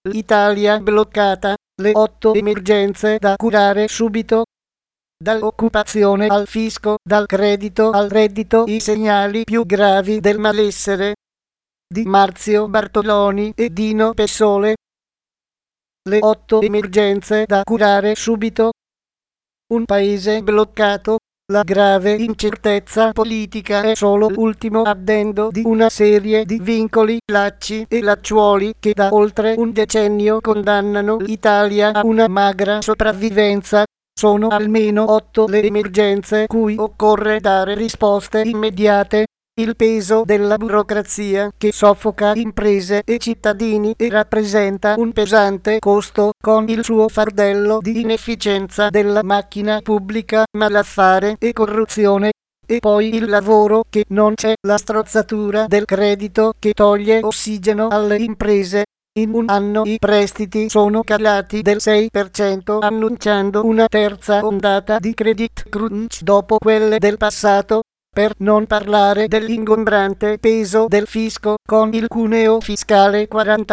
l'Italia bloccata, le 8 emergenze da curare subito. Dall'occupazione al fisco, dal credito al reddito, i segnali più gravi del malessere. Di Marzio Bartoloni e Dino Pessole. Le 8 emergenze da curare subito. Un paese bloccato. La grave incertezza politica è solo l'ultimo addendo di una serie di vincoli, lacci e lacciuoli che da oltre un decennio condannano l'Italia a una magra sopravvivenza. Sono almeno 8 le emergenze cui occorre dare risposte immediate. Il peso della burocrazia che soffoca imprese e cittadini e rappresenta un pesante costo con il suo fardello di inefficienza della macchina pubblica, malaffare e corruzione. E poi il lavoro che non c'è, la strozzatura del credito che toglie ossigeno alle imprese. In un anno i prestiti sono calati del 6%, annunciando una terza ondata di credit crunch dopo quelle del passato. Per non parlare dell'ingombrante peso del fisco, con il cuneo fiscale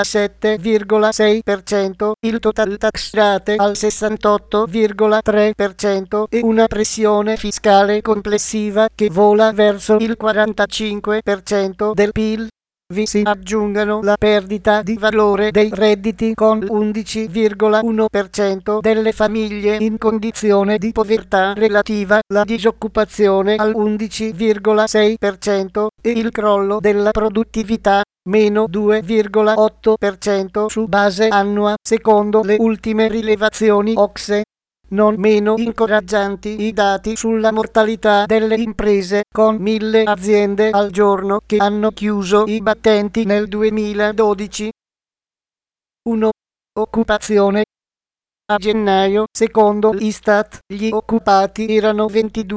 47,6%, il total tax rate al 68,3% e una pressione fiscale complessiva che vola verso il 45% del PIL. Vi si aggiungano la perdita di valore dei redditi con l'11,1% delle famiglie in condizione di povertà relativa, la disoccupazione al 11,6% e il crollo della produttività, meno 2,8% su base annua, secondo le ultime rilevazioni OCSE. Non meno incoraggianti i dati sulla mortalità delle imprese, con 1000 aziende al giorno che hanno chiuso i battenti nel 2012. 1. Occupazione. A gennaio, secondo l'Istat, gli occupati erano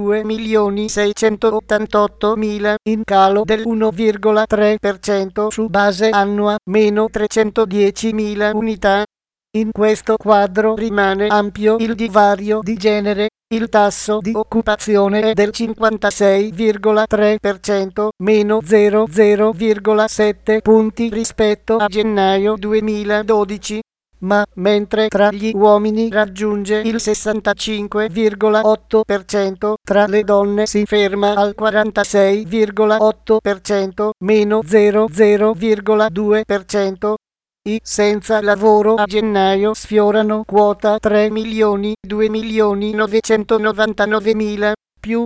22.688.000, in calo del 1,3% su base annua, meno 310.000 unità. In questo quadro rimane ampio il divario di genere. Il tasso di occupazione è del 56,3%, meno 0,7 punti rispetto a gennaio 2012. Ma mentre tra gli uomini raggiunge il 65,8%, tra le donne si ferma al 46,8%, meno 0,2%. I senza lavoro a gennaio sfiorano quota 3.299.000, più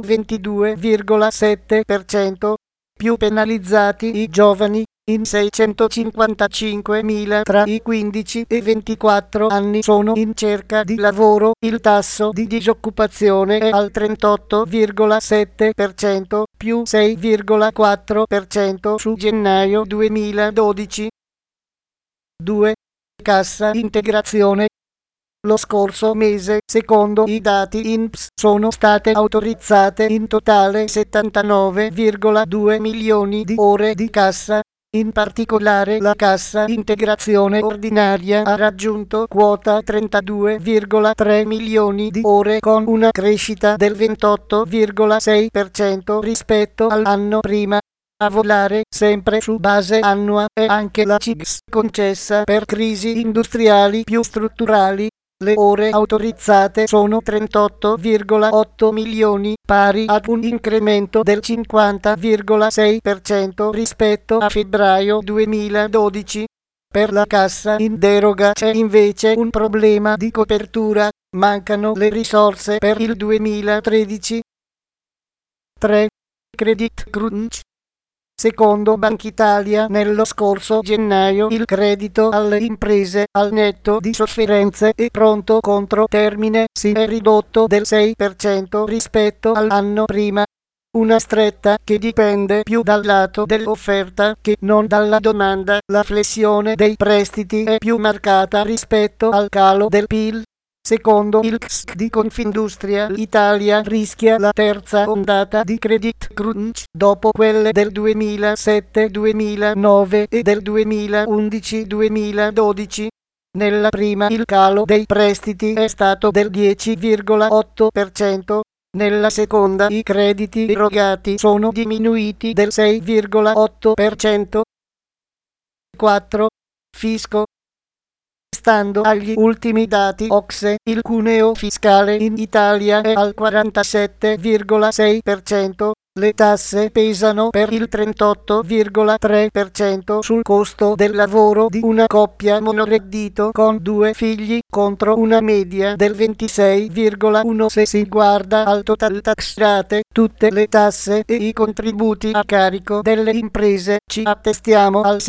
22,7%. Più penalizzati i giovani, in 655.000 tra i 15 e 24 anni sono in cerca di lavoro. Il tasso di disoccupazione è al 38,7%, più 6,4% su gennaio 2012. 2. Cassa integrazione. Lo scorso mese, secondo i dati INPS, sono state autorizzate in totale 79,2 milioni di ore di cassa. In particolare la cassa integrazione ordinaria ha raggiunto quota 32,3 milioni di ore con una crescita del 28,6% rispetto all'anno prima. A volare, sempre su base annua, è anche la CIGS concessa per crisi industriali più strutturali. Le ore autorizzate sono 38,8 milioni, pari ad un incremento del 50,6% rispetto a febbraio 2012. Per la cassa in deroga c'è invece un problema di copertura, mancano le risorse per il 2013. 3. Credit crunch. Secondo Bankitalia, nello scorso gennaio il credito alle imprese, al netto di sofferenze e pronto contro termine, si è ridotto del 6% rispetto all'anno prima. Una stretta che dipende più dal lato dell'offerta che non dalla domanda. La flessione dei prestiti è più marcata rispetto al calo del PIL. Secondo il CSC di Confindustria, l'Italia rischia la terza ondata di credit crunch dopo quelle del 2007-2009 e del 2011-2012. Nella prima il calo dei prestiti è stato del 10,8%, nella seconda i crediti erogati sono diminuiti del 6,8%. 4. Fisco. Stando agli ultimi dati OCSE, il cuneo fiscale in Italia è al 47,6%. Le tasse pesano per il 38,3% sul costo del lavoro di una coppia monoreddito con 2 figli, contro una media del 26,1%. Se si guarda al total tax rate, tutte le tasse e i contributi a carico delle imprese, ci attestiamo al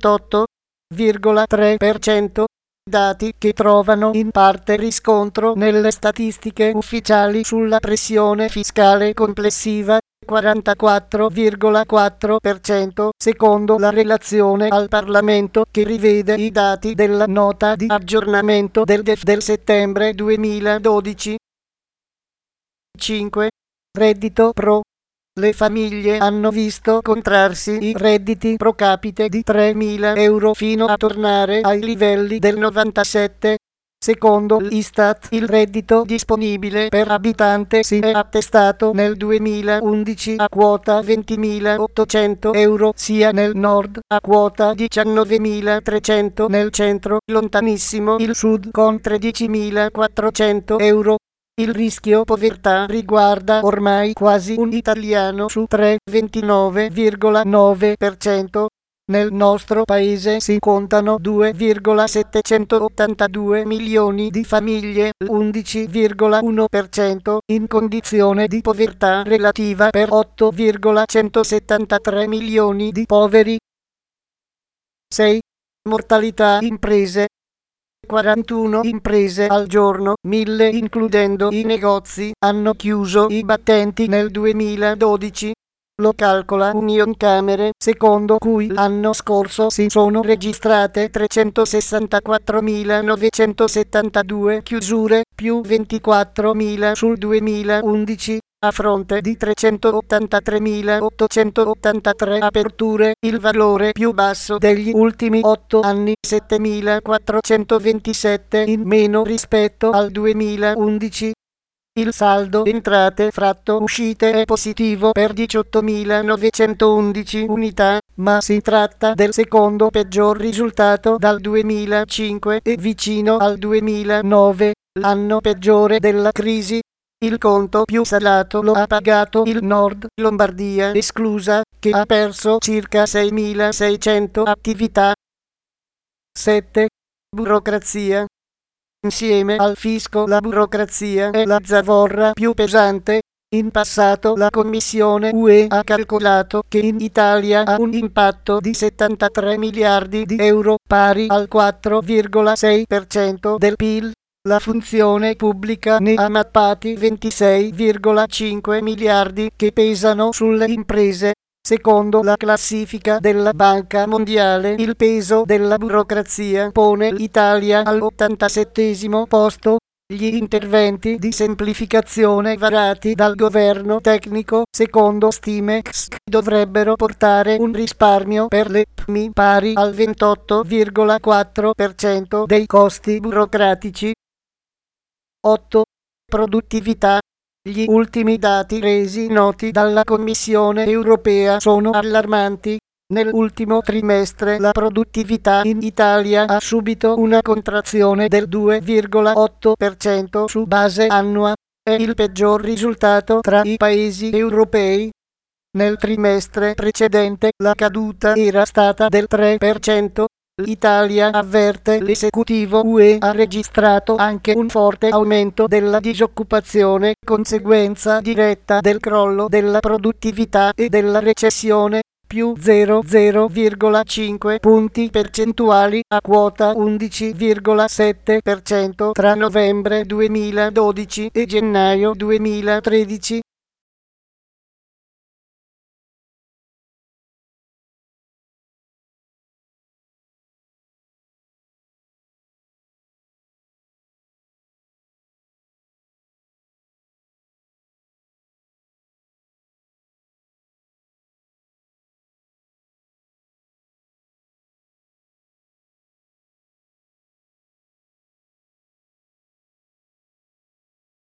68,3%. Dati che trovano in parte riscontro nelle statistiche ufficiali sulla pressione fiscale complessiva, 44,4%, secondo la relazione al Parlamento che rivede i dati della nota di aggiornamento del DEF del settembre 2012. 5. Reddito pro. Le famiglie hanno visto contrarsi i redditi pro capite di 3.000 euro fino a tornare ai livelli del 97. Secondo l'Istat, il reddito disponibile per abitante si è attestato nel 2011 a quota 20.800 euro sia nel nord, a quota 19.300 nel centro, lontanissimo il sud con 13.400 euro. Il rischio povertà riguarda ormai quasi un italiano su 3, 29,9%. Nel nostro paese si contano 2,782 milioni di famiglie, l'11,1%, in condizione di povertà relativa per 8,173 milioni di poveri. 6. Mortalità imprese. 41 imprese al giorno, 1000 includendo i negozi, hanno chiuso i battenti nel 2012. Lo calcola Unioncamere, secondo cui l'anno scorso si sono registrate 364.972 chiusure, più 24.000 sul 2011. A fronte di 383.883 aperture, il valore più basso degli ultimi 8 anni, 7.427 in meno rispetto al 2011. Il saldo entrate fratto uscite è positivo per 18.911 unità, ma si tratta del secondo peggior risultato dal 2005 e vicino al 2009, l'anno peggiore della crisi. Il conto più salato lo ha pagato il Nord, Lombardia esclusa, che ha perso circa 6.600 attività. 7. Burocrazia. Insieme al fisco la burocrazia è la zavorra più pesante. In passato la Commissione UE ha calcolato che in Italia ha un impatto di 73 miliardi di euro, pari al 4,6% del PIL. La funzione pubblica ne ha mappati 26,5 miliardi che pesano sulle imprese. Secondo la classifica della Banca Mondiale, il peso della burocrazia pone l'Italia all'87° posto. Gli interventi di semplificazione varati dal governo tecnico, secondo stime CSC, dovrebbero portare un risparmio per le PMI pari al 28,4% dei costi burocratici. 8. Produttività. Gli ultimi dati resi noti dalla Commissione europea sono allarmanti. Nell'ultimo trimestre la produttività in Italia ha subito una contrazione del 2,8% su base annua. È il peggior risultato tra i paesi europei. Nel trimestre precedente la caduta era stata del 3%. L'Italia, avverte l'esecutivo UE, ha registrato anche un forte aumento della disoccupazione, conseguenza diretta del crollo della produttività e della recessione, più 0,5 punti percentuali a quota 11,7% tra novembre 2012 e gennaio 2013.